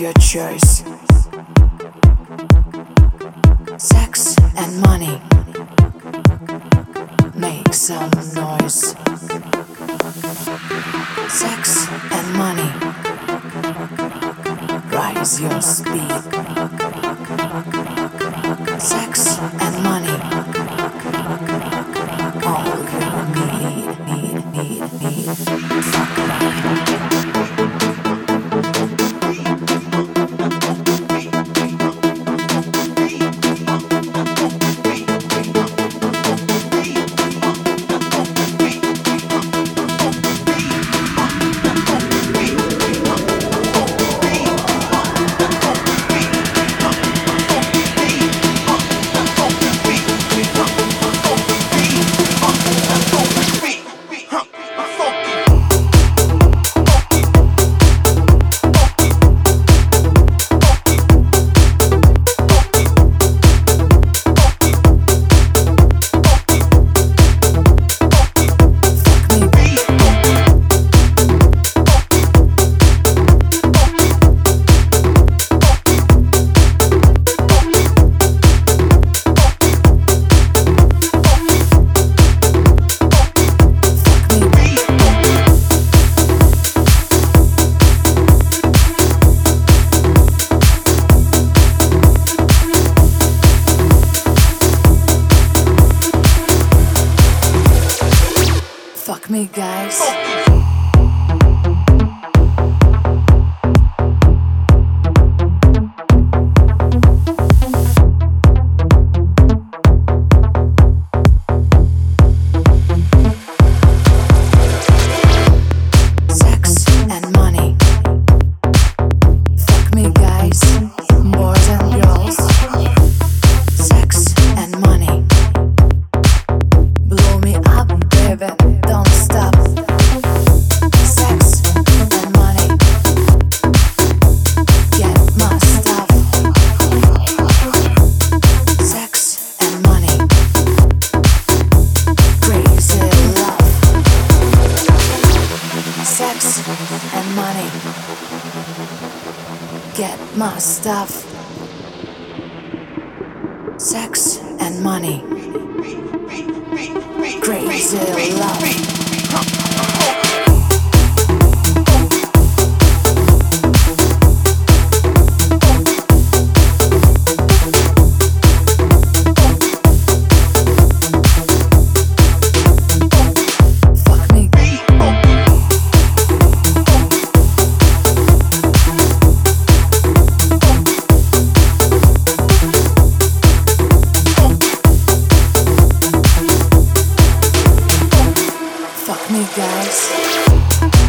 your choice? Sex and money. Make some noise. Sex and money. Rise your speed. Sex and money. All you need. Fuck me, guys. Sex and money. Fuck me, guys. Boys and girls. Sex and money. Blow me up, baby. Don't stop. Sex and money. Get my stuff. Sex and money. Crazy love. Sex and money. Get my stuff. Sex and money. Crazy love. Fuck me, guys.